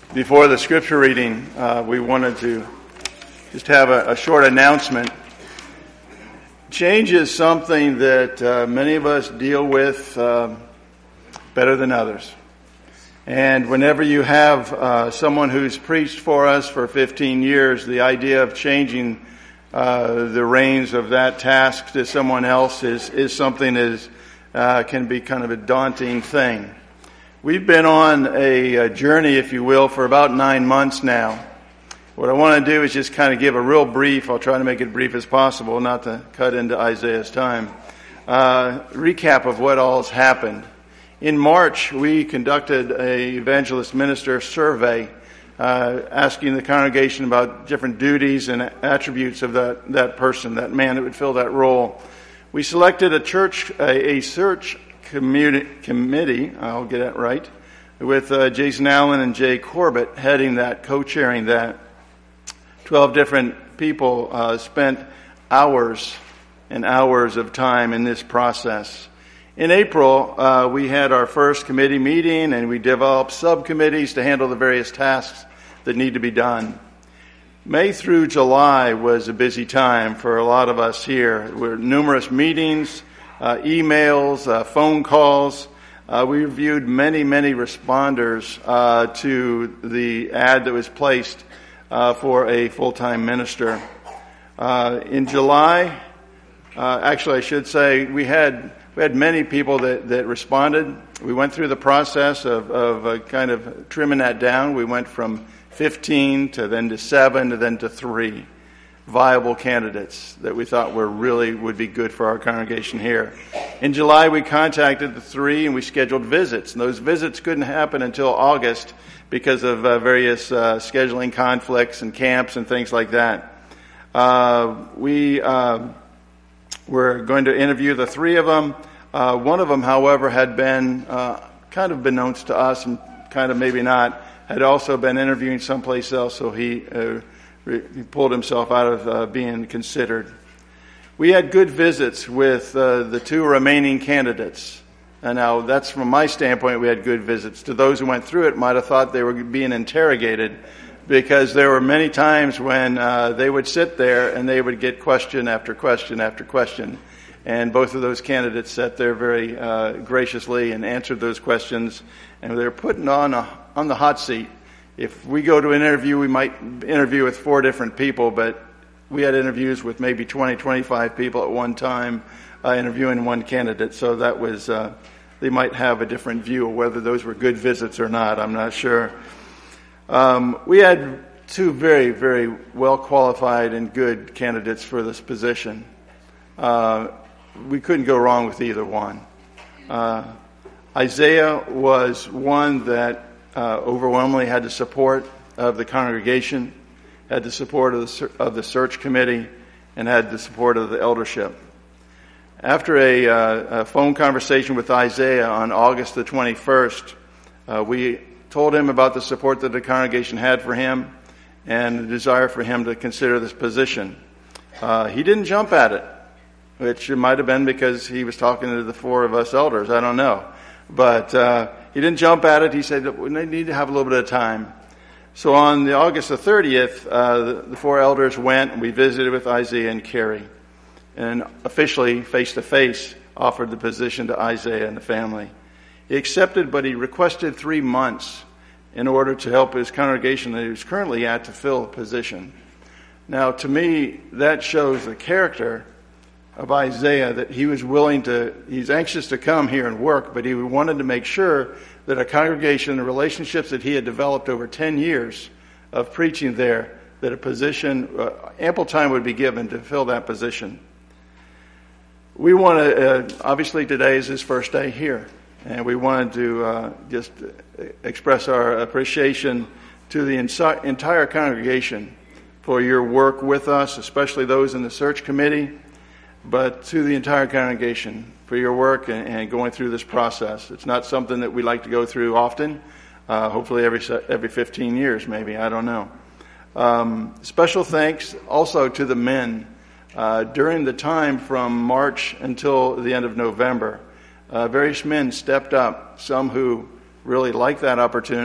Before the scripture reading, we wanted to just have a short announcement. Change is something that many of us deal with better than others. And whenever you have someone who's preached for us for 15 years, the idea of changing the reins of that task to someone else is something that can be kind of a daunting thing. We've been on a journey, if you will, for about 9 months now. What I want to do is just kind of give a real brief, I'll try to make it brief as possible, not to cut into Isaiah's time, recap of what all has happened. In March, we conducted a evangelist minister survey asking the congregation about different duties and attributes of that person, that man that would fill that role. We selected a search committee, I'll get it right, with Jason Allen and Jay Corbett heading that, co-chairing that. 12 different people spent hours and hours of time in this process. In April, we had our first committee meeting, and we developed subcommittees to handle the various tasks that need to be done. May through July was a busy time for a lot of us here. There were numerous meetings, emails, phone calls. We reviewed many responders to the ad that was placed for a full-time minister. In July, actually I should say, we had many people that responded. We went through the process of kind of trimming that down. We went from 15 to 7 to then to 3 viable candidates that we thought would be good for our congregation here. In July, we contacted the 3 and we scheduled visits. And those visits couldn't happen until August because of various scheduling conflicts and camps and things like that. We were going to interview the 3 of them. One of them, however, had been kind of beknownst to us and kind of maybe not, had also been interviewing someplace else, so he pulled himself out of being considered. We had good visits with the 2 remaining candidates. And now that's from my standpoint, we had good visits. To those who went through it might have thought they were being interrogated, because there were many times when they would sit there and they would get question after question after question. And both of those candidates sat there very graciously and answered those questions. And they were put on the hot seat. If we go to an interview, we might interview with 4 different people, but we had interviews with maybe 20, 25 people at one time interviewing one candidate. So that was, they might have a different view of whether those were good visits or not. I'm not sure. We had 2 very well qualified and good candidates for this position. We couldn't go wrong with either one. Isaiah was one that overwhelmingly had the support of the congregation, had the support of the search committee, and had the support of the eldership. After a phone conversation with Isaiah on August the 21st, we told him about the support that the congregation had for him and the desire for him to consider this position. He didn't jump at it, which might have been because he was talking to the 4 of us elders. I don't know. But he didn't jump at it. He said that we need to have a little bit of time. So on August the 30th, the 4 elders went and we visited with Isaiah and Carrie, and officially, face-to-face, offered the position to Isaiah and the family. He accepted, but he requested 3 months in order to help his congregation that he was currently at to fill the position. Now, to me, that shows the character of Isaiah, that he's anxious to come here and work, but he wanted to make sure that a congregation, the relationships that he had developed over 10 years of preaching there, that a position, ample time would be given to fill that position. We want to, obviously today is his first day here, and we wanted to just express our appreciation to the entire congregation for your work with us, especially those in the search committee, but to the entire congregation for your work and going through this process. It's not something that we like to go through often, hopefully every 15 years maybe, I don't know. Special thanks also to the men. During the time from March until the end of November, various men stepped up, some who really liked that opportunity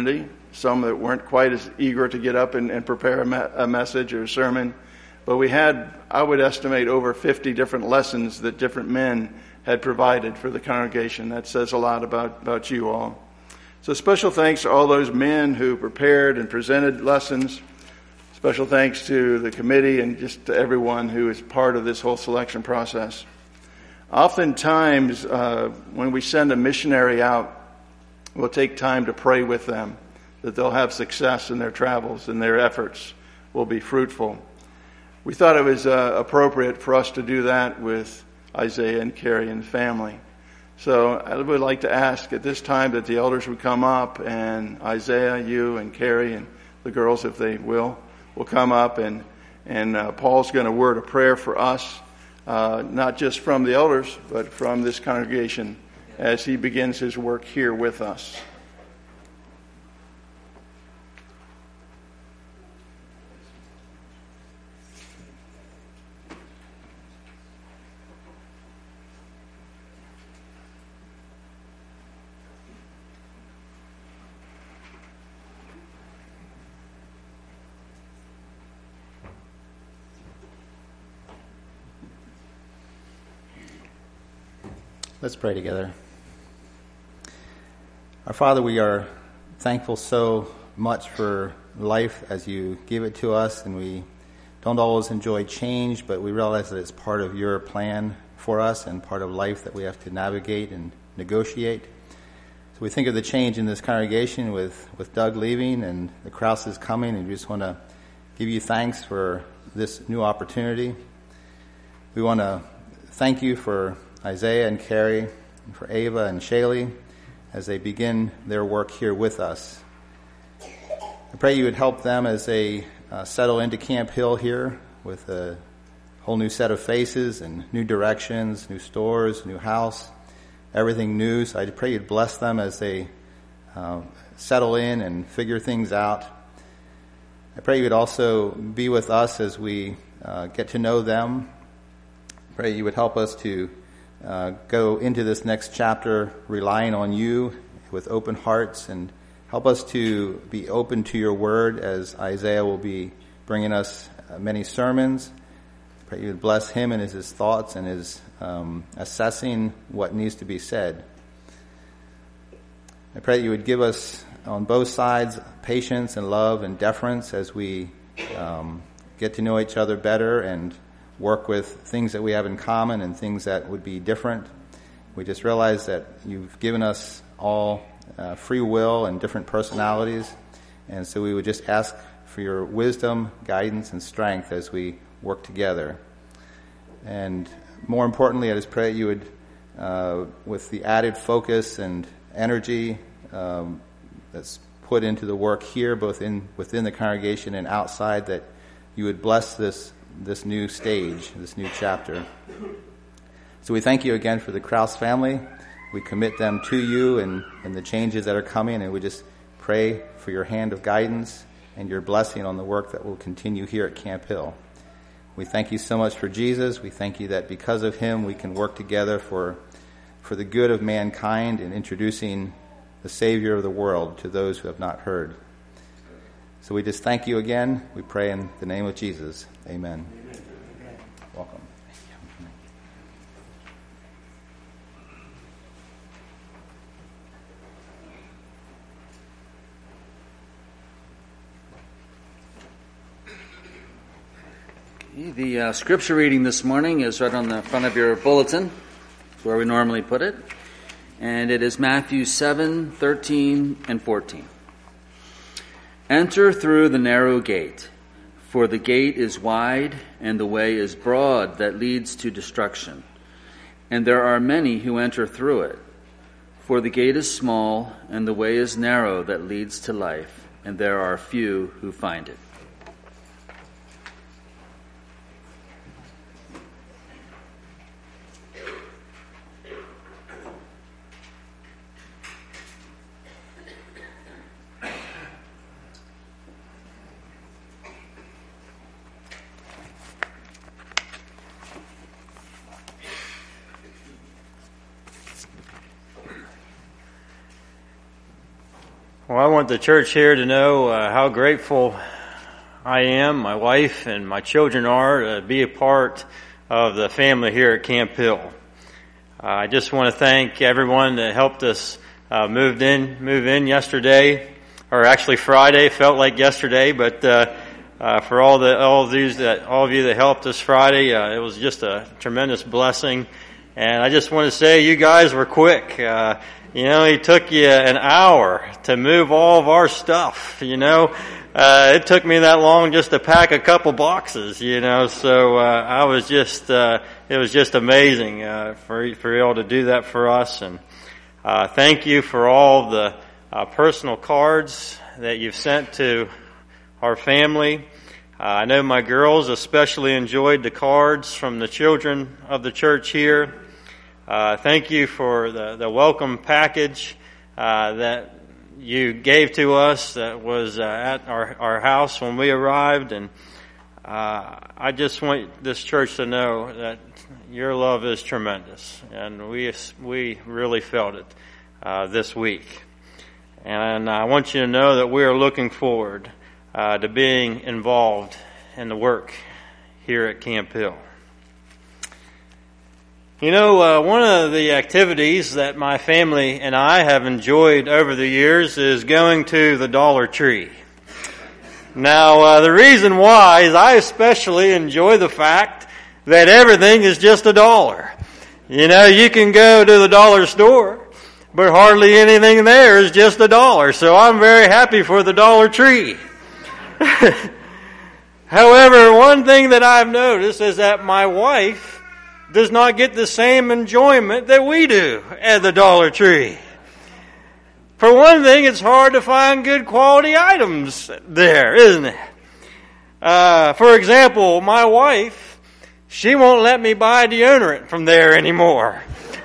some that weren't quite as eager to get up and prepare a message or a sermon. But we had, I would estimate, over 50 different lessons that different men had provided for the congregation. That says a lot about you all. So special thanks to all those men who prepared and presented lessons. Special thanks to the committee and just to everyone who is part of this whole selection process. Oftentimes, when we send a missionary out, we'll take time to pray with them that they'll have success in their travels and their efforts will be fruitful. We thought it was appropriate for us to do that with Isaiah and Carrie and the family. So I would like to ask at this time that the elders would come up, and Isaiah, you and Carrie and the girls, if they will come up, and Paul's going to word a prayer for us, not just from the elders, but from this congregation as he begins his work here with us. Let's pray together. Our Father, we are thankful so much for life as you give it to us, and we don't always enjoy change, but we realize that it's part of your plan for us and part of life that we have to navigate and negotiate. So we think of the change in this congregation with Doug leaving and the Krauses coming, and we just want to give you thanks for this new opportunity. We want to thank you for Isaiah and Carrie, and for Ava and Shaylee as they begin their work here with us. I pray you would help them as they settle into Camp Hill here with a whole new set of faces and new directions, new stores, new house, everything new. So I pray you'd bless them as they settle in and figure things out. I pray you would also be with us as we get to know them. I pray you would help us to go into this next chapter relying on you with open hearts, and help us to be open to your word as Isaiah will be bringing us many sermons. I pray you would bless him and his thoughts and his assessing what needs to be said. I pray that you would give us on both sides patience and love and deference as we get to know each other better and work with things that we have in common and things that would be different. We just realize that you've given us all free will and different personalities, and so we would just ask for your wisdom, guidance, and strength as we work together. And more importantly, I just pray that you would, with the added focus and energy that's put into the work here, both within the congregation and outside, that you would bless this new stage, this new chapter. So we thank you again for the Kraus family. We commit them to you and the changes that are coming, and we just pray for your hand of guidance and your blessing on the work that will continue here at Camp Hill. We thank you so much for Jesus. We thank you that because of him we can work together for the good of mankind in introducing the Savior of the world to those who have not heard. So we just thank you again. We pray in the name of Jesus. Amen. Welcome. The scripture reading this morning is right on the front of your bulletin, where we normally put it, and it is Matthew 7:13 and 14. Enter through the narrow gate, for the gate is wide and the way is broad that leads to destruction, and there are many who enter through it. For the gate is small and the way is narrow that leads to life, and there are few who find it. Well, I want the church here to know how grateful I am, my wife, and my children are to be a part of the family here at Camp Hill. I just want to thank everyone that helped us move in yesterday, or actually Friday. Felt like yesterday, but for all of you that helped us Friday, it was just a tremendous blessing. And I just want to say, you guys were quick. It took you an hour to move all of our stuff, It took me that long just to pack a couple boxes, so I was just, it was just amazing for you all to do that for us. And thank you for all the personal cards that you've sent to our family. I know my girls especially enjoyed the cards from the children of the church here. Thank you for the welcome package that you gave to us that was at our house when we arrived. And I just want this church to know that your love is tremendous, and we really felt it this week. And I want you to know that we are looking forward to being involved in the work here at Camp Hill. One of the activities that my family and I have enjoyed over the years is going to the Dollar Tree. Now, the reason why is I especially enjoy the fact that everything is just $1. You can go to the dollar store, but hardly anything there is just $1. So I'm very happy for the Dollar Tree. However, one thing that I've noticed is that my wife does not get the same enjoyment that we do at the Dollar Tree. For one thing, it's hard to find good quality items there, isn't it? For example, my wife, she won't let me buy deodorant from there anymore.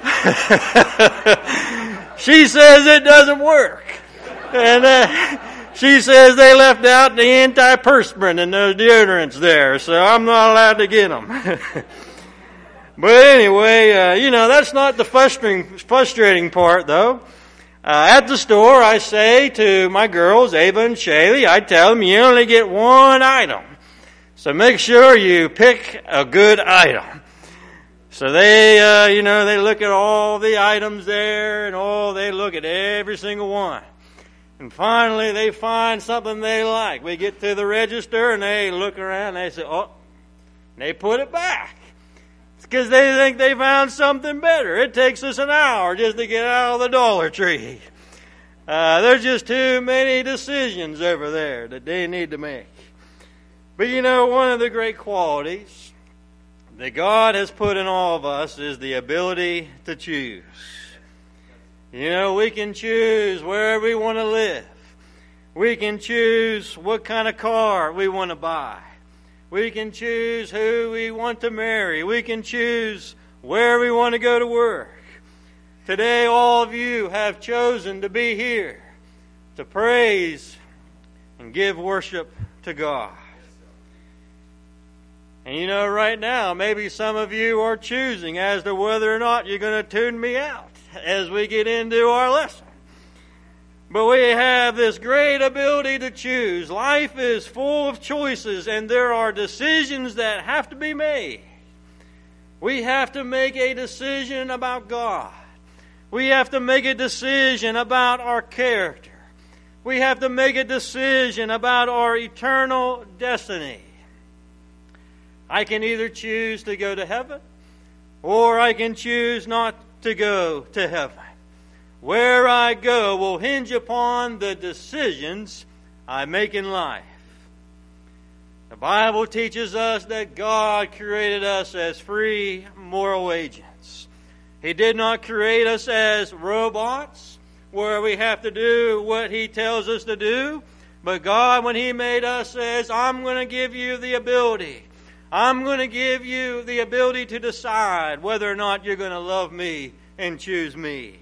She says it doesn't work. And she says they left out the antiperspirant in those deodorants there, so I'm not allowed to get them. But anyway, that's not the frustrating part, though. At the store, I say to my girls, Ava and Shaylee, I tell them you only get one item. So make sure you pick a good item. So they look at all the items there, and they look at every single one. And finally, they find something they like. We get to the register, and they look around, and they say, and they put it back. Because they think they found something better. It takes us an hour just to get out of the Dollar Tree. There's just too many decisions over there that they need to make. But one of the great qualities that God has put in all of us is the ability to choose. We can choose where we want to live. We can choose what kind of car we want to buy. We can choose who we want to marry. We can choose where we want to go to work. Today, all of you have chosen to be here to praise and give worship to God. And right now, maybe some of you are choosing as to whether or not you're going to tune me out as we get into our lesson. But we have this great ability to choose. Life is full of choices, and there are decisions that have to be made. We have to make a decision about God. We have to make a decision about our character. We have to make a decision about our eternal destiny. I can either choose to go to heaven, or I can choose not to go to heaven. Where I go will hinge upon the decisions I make in life. The Bible teaches us that God created us as free moral agents. He did not create us as robots where we have to do what He tells us to do. But God, when He made us, says, I'm going to give you the ability. I'm going to give you the ability to decide whether or not you're going to love me and choose me.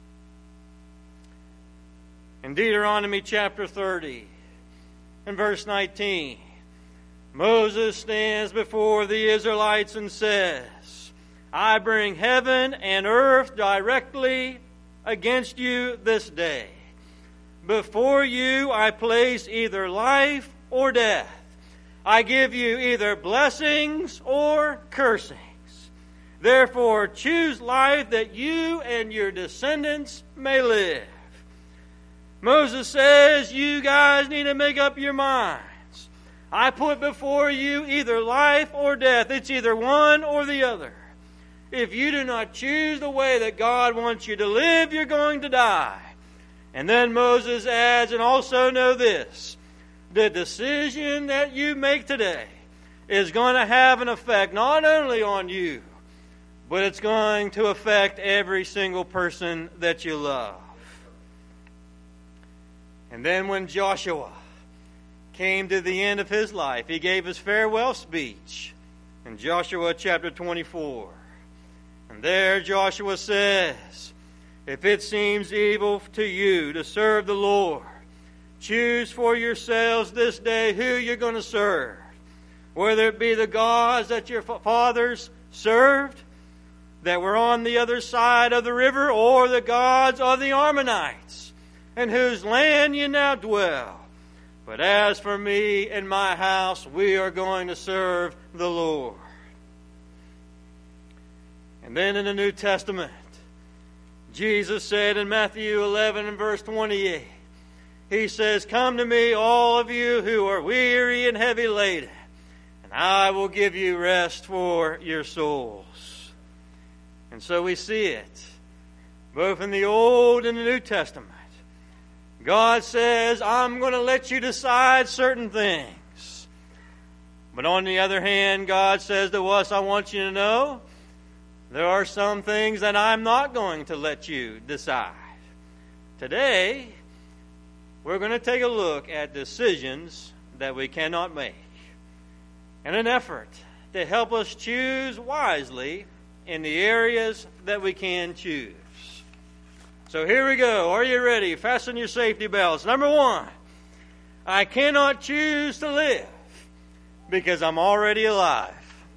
In Deuteronomy chapter 30, in verse 19, Moses stands before the Israelites and says, I bring heaven and earth directly against you this day. Before you I place either life or death. I give you either blessings or cursings. Therefore choose life that you and your descendants may live. Moses says, you guys need to make up your minds. I put before you either life or death. It's either one or the other. If you do not choose the way that God wants you to live, you're going to die. And then Moses adds, and also know this, the decision that you make today is going to have an effect not only on you, but it's going to affect every single person that you love. And then when Joshua came to the end of his life, he gave his farewell speech in Joshua chapter 24. And there Joshua says, if it seems evil to you to serve the Lord, choose for yourselves this day who you're going to serve, whether it be the gods that your fathers served that were on the other side of the river, or the gods of the Ammonites, in whose land you now dwell. But as for me and my house, we are going to serve the Lord. And then in the New Testament, Jesus said in Matthew 11 and verse 28, He says, come to me, all of you who are weary and heavy laden, and I will give you rest for your souls. And so we see it, both in the Old and the New Testament. God says, I'm going to let you decide certain things. But on the other hand, God says to us, I want you to know, there are some things that I'm not going to let you decide. Today, we're going to take a look at decisions that we cannot make in an effort to help us choose wisely in the areas that we can choose. So here we go. Are you ready? Fasten your safety belts. Number one, I cannot choose to live because I'm already alive.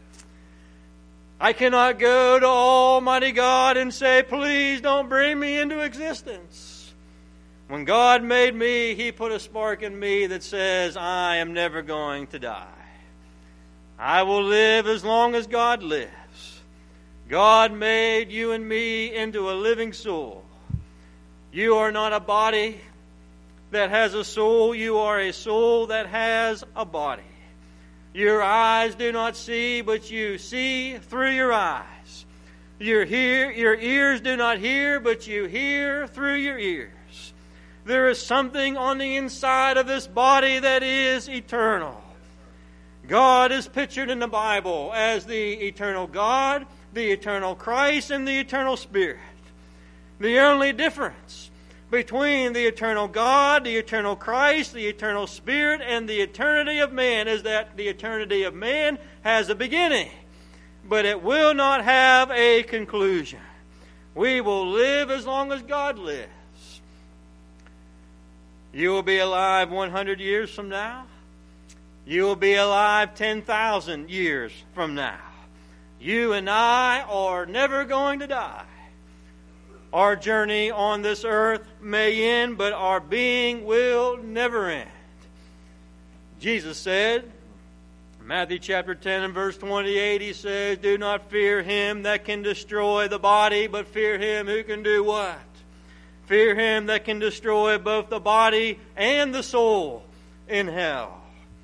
I cannot go to Almighty God and say, please don't bring me into existence. When God made me, He put a spark in me that says, I am never going to die. I will live as long as God lives. God made you and me into a living soul. You are not a body that has a soul. You are a soul that has a body. Your eyes do not see, but you see through your eyes. Your ears do not hear, but you hear through your ears. There is something on the inside of this body that is eternal. God is pictured in the Bible as the eternal God, the eternal Christ, and the eternal Spirit. The only difference between the eternal God, the eternal Christ, the eternal Spirit, and the eternity of man is that the eternity of man has a beginning, but it will not have a conclusion. We will live as long as God lives. You will be alive 100 years from now. You will be alive 10,000 years from now. You and I are never going to die. Our journey on this earth may end, but our being will never end. Jesus said, Matthew chapter 10 and verse 28, He says, do not fear him that can destroy the body, but fear him who can do what? Fear him that can destroy both the body and the soul in hell.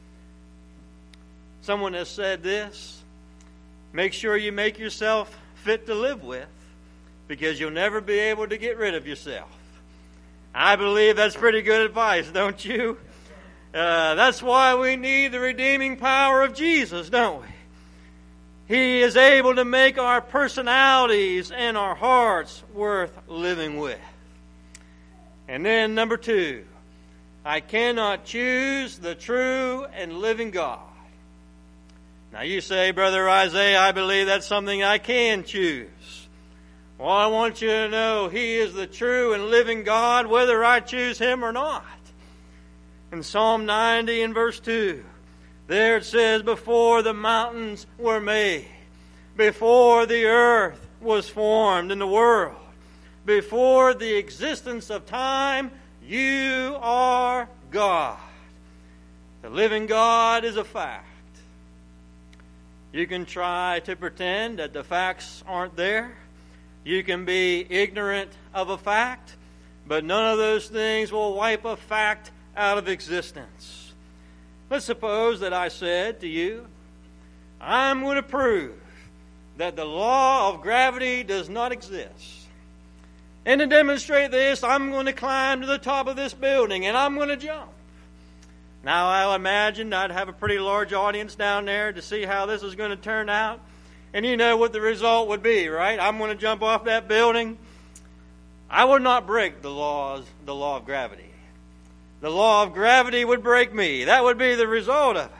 Someone has said this, make sure you make yourself fit to live with, because you'll never be able to get rid of yourself. I believe that's pretty good advice, don't you? That's why we need the redeeming power of Jesus, don't we? He is able to make our personalities and our hearts worth living with. And then number two, I cannot choose the true and living God. Now you say, Brother Isaiah, I believe that's something I can choose. Well, I want you to know He is the true and living God, whether I choose Him or not. In Psalm 90 and verse 2, there it says, before the mountains were made, before the earth was formed in the world, before the existence of time, You are God. The living God is a fact. You can try to pretend that the facts aren't there. You can be ignorant of a fact, but none of those things will wipe a fact out of existence. Let's suppose that I said to you, I'm going to prove that the law of gravity does not exist. And to demonstrate this, I'm going to climb to the top of this building and I'm going to jump. Now, I'll imagine I'd have a pretty large audience down there to see how this is going to turn out. And you know what the result would be, right? I'm going to jump off that building. I would not break the law of gravity. The law of gravity would break me. That would be the result of it.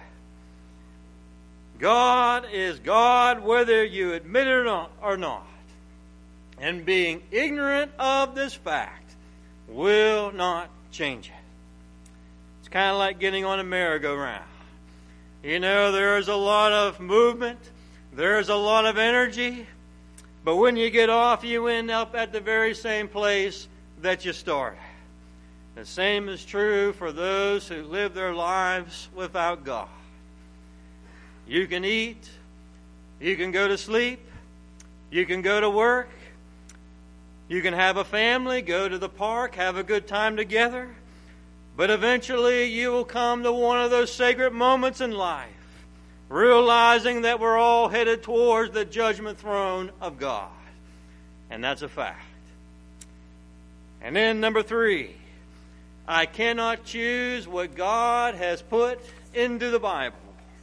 God is God whether you admit it or not. And being ignorant of this fact will not change it. It's kind of like getting on a merry-go-round. You know, there's a lot of movement. There's a lot of energy. But when you get off, you end up at the very same place that you started. The same is true for those who live their lives without God. You can eat. You can go to sleep. You can go to work. You can have a family, go to the park, have a good time together. But eventually you will come to one of those sacred moments in life, realizing that we're all headed towards the judgment throne of God. And that's a fact. And then number 3, I cannot choose what God has put into the Bible.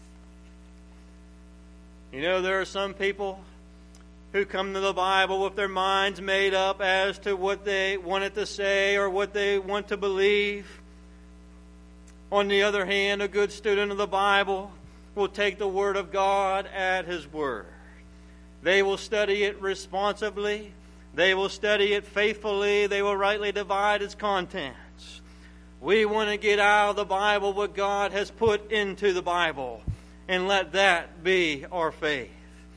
You know, there are some people who come to the Bible with their minds made up as to what they want it to say or what they want to believe. On the other hand, a good student of the Bible will take the Word of God at His word. They will study it responsibly. They will study it faithfully. They will rightly divide its contents. We want to get out of the Bible what God has put into the Bible and let that be our faith.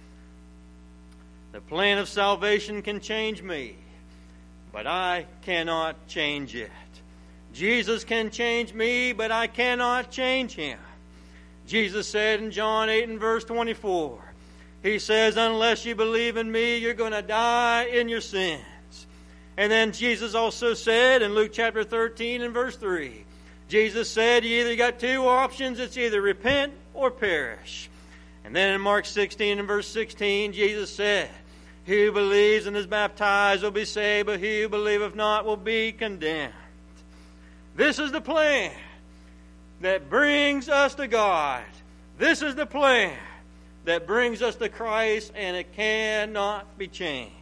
The plan of salvation can change me, but I cannot change it. Jesus can change me, but I cannot change Him. Jesus said in John 8 and verse 24, He says, unless you believe in me, you're going to die in your sins. And then Jesus also said in Luke chapter 13 and verse 3, Jesus said, you either got 2 options, it's either repent or perish. And then in Mark 16 and verse 16, Jesus said, he who believes and is baptized will be saved, but he who believeth not will be condemned. This is the plan that brings us to God. This is the plan that brings us to Christ, and it cannot be changed.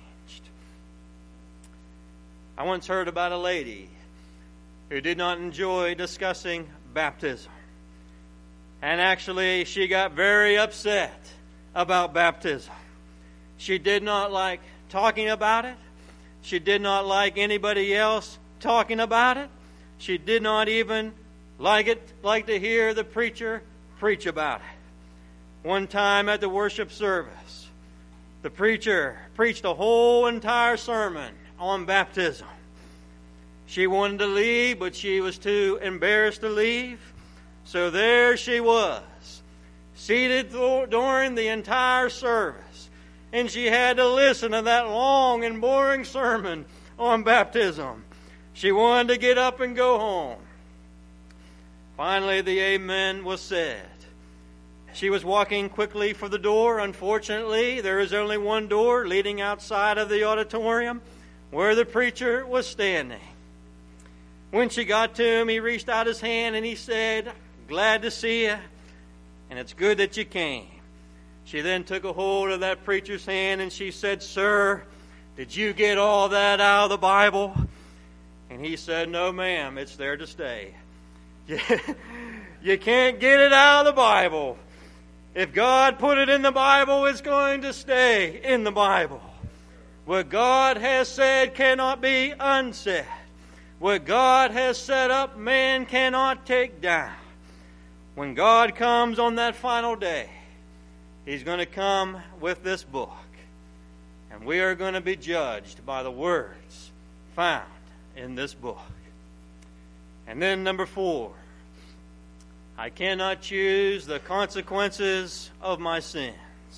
I once heard about a lady who did not enjoy discussing baptism. And actually, she got very upset about baptism. She did not like talking about it. She did not like anybody else talking about it. She did not even like to hear the preacher preach about it. One time at the worship service, the preacher preached a whole entire sermon on baptism. She wanted to leave, but she was too embarrassed to leave. So there she was, seated during the entire service. And she had to listen to that long and boring sermon on baptism. She wanted to get up and go home. Finally, the amen was said. She was walking quickly for the door. Unfortunately, there is only one door leading outside of the auditorium where the preacher was standing. When she got to him, he reached out his hand and he said, glad to see you, and it's good that you came. She then took a hold of that preacher's hand and she said, sir, did you get all that out of the Bible? And he said, no, ma'am, it's there to stay. You can't get it out of the Bible. If God put it in the Bible, it's going to stay in the Bible. What God has said cannot be unsaid. What God has set up, man cannot take down. When God comes on that final day, He's going to come with this book. And we are going to be judged by the words found in this book. And then number 4, I cannot choose the consequences of my sins.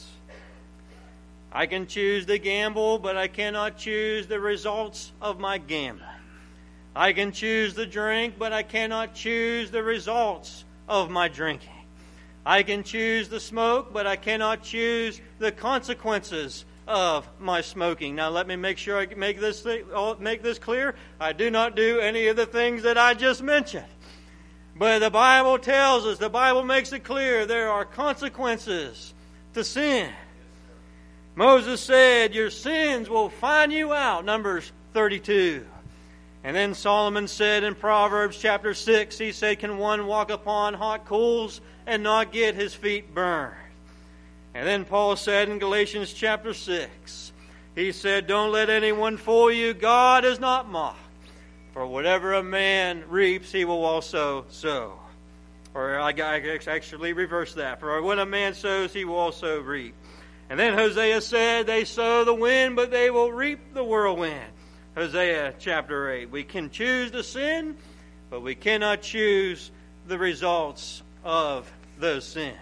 I can choose to gamble, but I cannot choose the results of my gambling. I can choose to drink, but I cannot choose the results of my drinking. I can choose to smoke, but I cannot choose the consequences of my smoking. Now let me make sure I make this clear. I do not do any of the things that I just mentioned. But the Bible tells us, the Bible makes it clear, there are consequences to sin. Moses said, your sins will find you out, Numbers 32. And then Solomon said in Proverbs chapter 6, he said, can one walk upon hot coals and not get his feet burned? And then Paul said in Galatians chapter 6, he said, don't let anyone fool you. God is not mocked. For whatever a man reaps, he will also sow. Or I actually reverse that. For what a man sows, he will also reap. And then Hosea said, they sow the wind, but they will reap the whirlwind. Hosea chapter 8. We can choose to sin, but we cannot choose the results of those sins.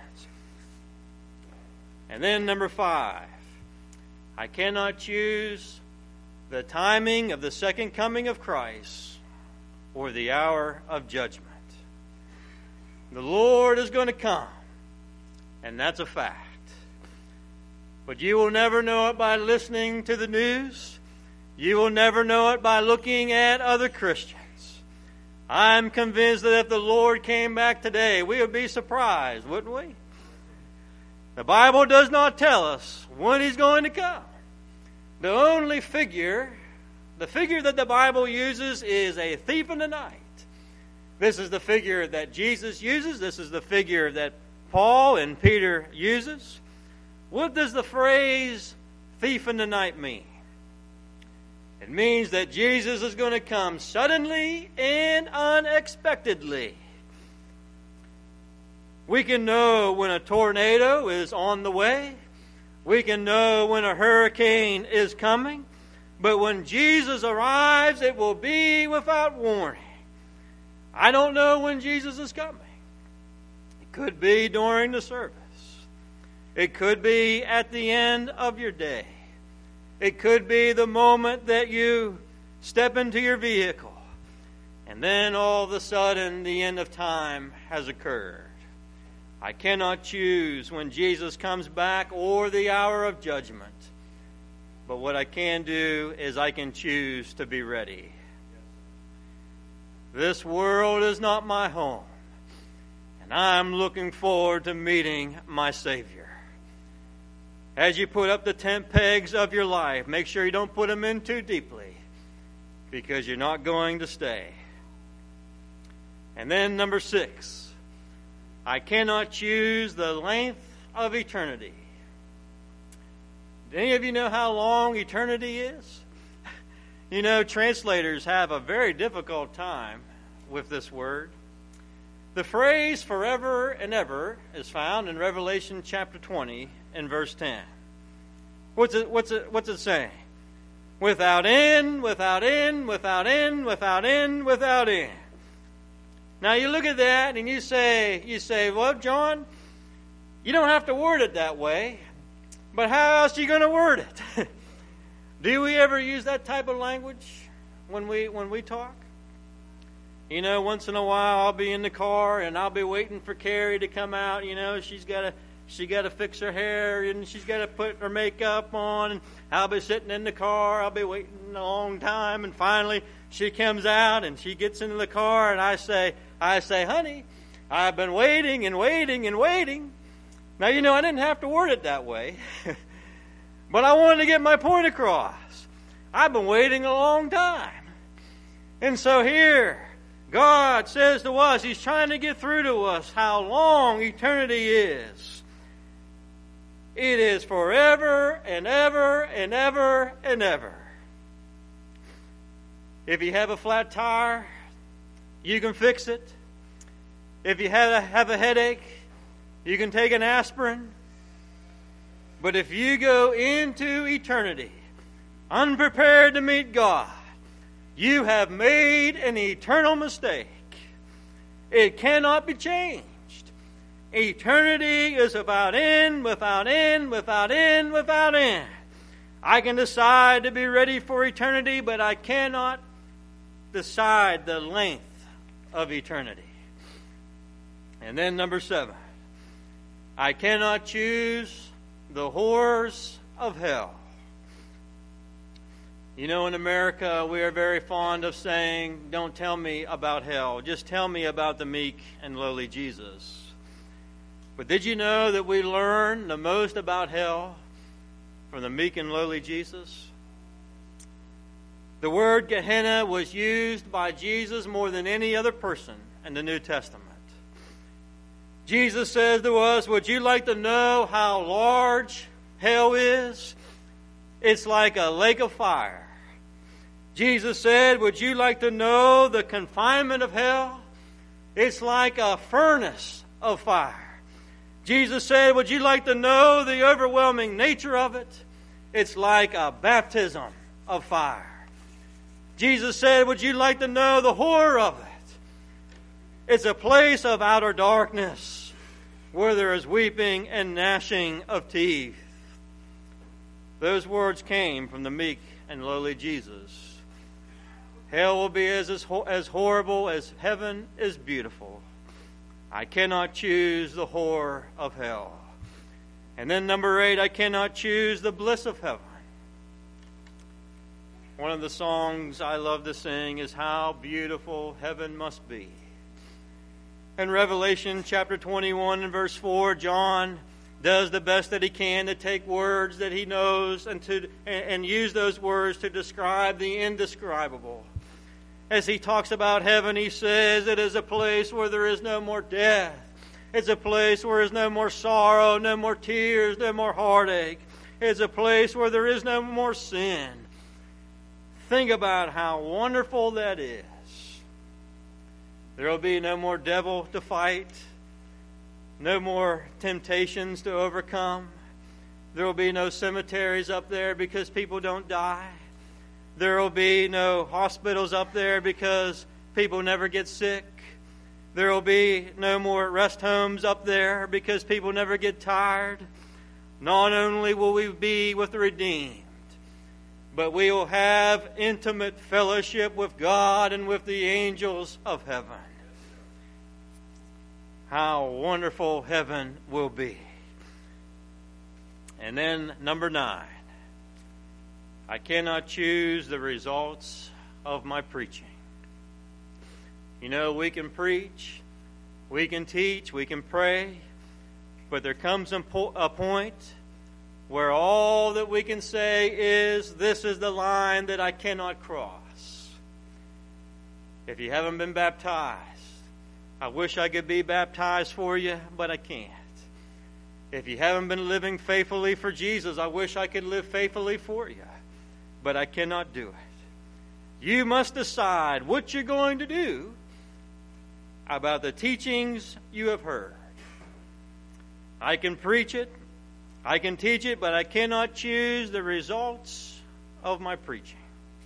And then number 5, I cannot choose the timing of the second coming of Christ or the hour of judgment. The Lord is going to come, and that's a fact. But you will never know it by listening to the news. You will never know it by looking at other Christians. I'm convinced that if the Lord came back today, we would be surprised, wouldn't we? The Bible does not tell us when He's going to come. The only figure, the figure that the Bible uses is a thief in the night. This is the figure that Jesus uses. This is the figure that Paul and Peter uses. What does the phrase thief in the night mean? It means that Jesus is going to come suddenly and unexpectedly. We can know when a tornado is on the way. We can know when a hurricane is coming. But when Jesus arrives, it will be without warning. I don't know when Jesus is coming. It could be during the service. It could be at the end of your day. It could be the moment that you step into your vehicle. And then all of a sudden, the end of time has occurred. I cannot choose when Jesus comes back or the hour of judgment. But what I can do is I can choose to be ready. This world is not my home. And I'm looking forward to meeting my Savior. As you put up the tent pegs of your life, make sure you don't put them in too deeply, because you're not going to stay. And then number 6. I cannot choose the length of eternity. Do any of you know how long eternity is? You know, translators have a very difficult time with this word. The phrase forever and ever is found in Revelation chapter 20 and verse 10. What's it saying? Without end, without end, without end, without end, without end. Now you look at that and you say, well, John, you don't have to word it that way, but how else are you going to word it? Do we ever use that type of language when we talk? You know, once in a while I'll be in the car and I'll be waiting for Carrie to come out. You know, she got to fix her hair and she's got to put her makeup on. And I'll be sitting in the car. I'll be waiting a long time, and finally she comes out and she gets into the car, and I say, honey, I've been waiting and waiting and waiting. Now, you know, I didn't have to word it that way, but I wanted to get my point across. I've been waiting a long time. And so here, God says to us, He's trying to get through to us how long eternity is. It is forever and ever and ever and ever. If you have a flat tire, you can fix it. If you have a headache, you can take an aspirin. But if you go into eternity unprepared to meet God, you have made an eternal mistake. It cannot be changed. Eternity is without end, without end, without end, without end. I can decide to be ready for eternity, but I cannot decide the length of eternity. And then number 7, I cannot choose the horrors of hell. You know, in America, we are very fond of saying, don't tell me about hell. Just tell me about the meek and lowly Jesus. But did you know that we learn the most about hell from the meek and lowly Jesus? The word Gehenna was used by Jesus more than any other person in the New Testament. Jesus says to us, would you like to know how large hell is? It's like a lake of fire. Jesus said, would you like to know the confinement of hell? It's like a furnace of fire. Jesus said, would you like to know the overwhelming nature of it? It's like a baptism of fire. Jesus said, would you like to know the horror of it? It's a place of outer darkness where there is weeping and gnashing of teeth. Those words came from the meek and lowly Jesus. Hell will be as horrible as heaven is beautiful. I cannot choose the horror of hell. And then number 8, I cannot choose the bliss of heaven. One of the songs I love to sing is How Beautiful Heaven Must Be. In Revelation chapter 21 and verse 4, John does the best that he can to take words that he knows and use those words to describe the indescribable. As he talks about heaven, he says it is a place where there is no more death. It's a place where there is no more sorrow, no more tears, no more heartache. It's a place where there is no more sin. Think about how wonderful that is. There will be no more devil to fight, no more temptations to overcome. There will be no cemeteries up there because people don't die. There will be no hospitals up there because people never get sick. There will be no more rest homes up there because people never get tired. Not only will we be with the redeemed, but we will have intimate fellowship with God and with the angels of heaven. How wonderful heaven will be. And then number 9. I cannot choose the results of my preaching. You know, we can preach, we can teach, we can pray, but there comes a point where all that we can say is, this is the line that I cannot cross. If you haven't been baptized, I wish I could be baptized for you, but I can't. If you haven't been living faithfully for Jesus, I wish I could live faithfully for you, but I cannot do it. You must decide what you're going to do about the teachings you have heard. I can preach it, I can teach it, but I cannot choose the results of my preaching.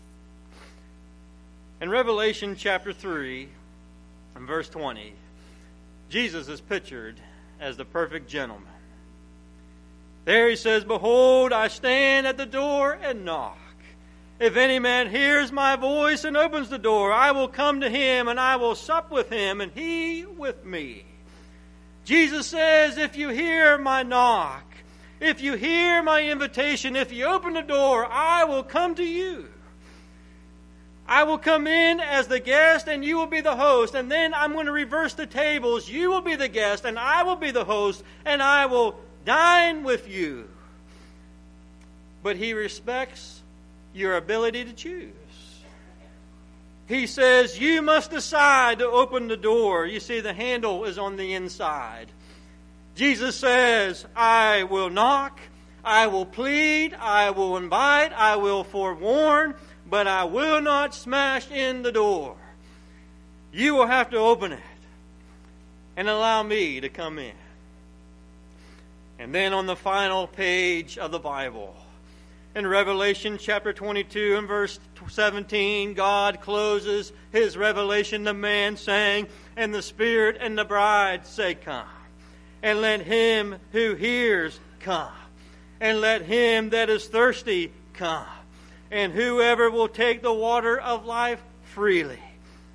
In Revelation chapter 3 and verse 20, Jesus is pictured as the perfect gentleman. There he says, behold, I stand at the door and knock. If any man hears my voice and opens the door, I will come to him and I will sup with him and he with me. Jesus says, if you hear my knock, if you hear my invitation, if you open the door, I will come to you. I will come in as the guest and you will be the host. And then I'm going to reverse the tables. You will be the guest and I will be the host and I will dine with you. But he respects your ability to choose. He says, you must decide to open the door. You see, the handle is on the inside. Jesus says, I will knock, I will plead, I will invite, I will forewarn, but I will not smash in the door. You will have to open it and allow me to come in. And then on the final page of the Bible, In Revelation chapter 22 and verse 17, God closes His revelation to man, saying, "And the Spirit and the bride say, Come. And let him who hears come. And let him that is thirsty come. And whoever will take the water of life freely."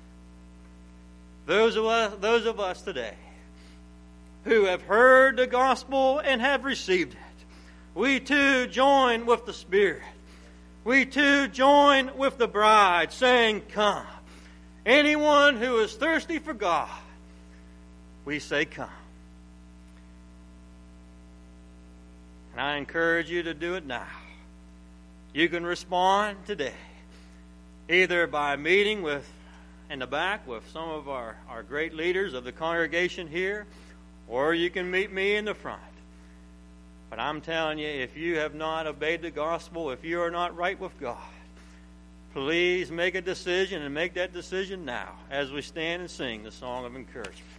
Those of us today who have heard the gospel and have received it, we too join with the Spirit. We too join with the bride, saying, "Come." Anyone who is thirsty for God, we say, "Come." And I encourage you to do it now. You can respond today, either by meeting in the back with some of our great leaders of the congregation here, or you can meet me in the front. But I'm telling you, if you have not obeyed the gospel, if you are not right with God, please make a decision, and make that decision now as we stand and sing the song of encouragement.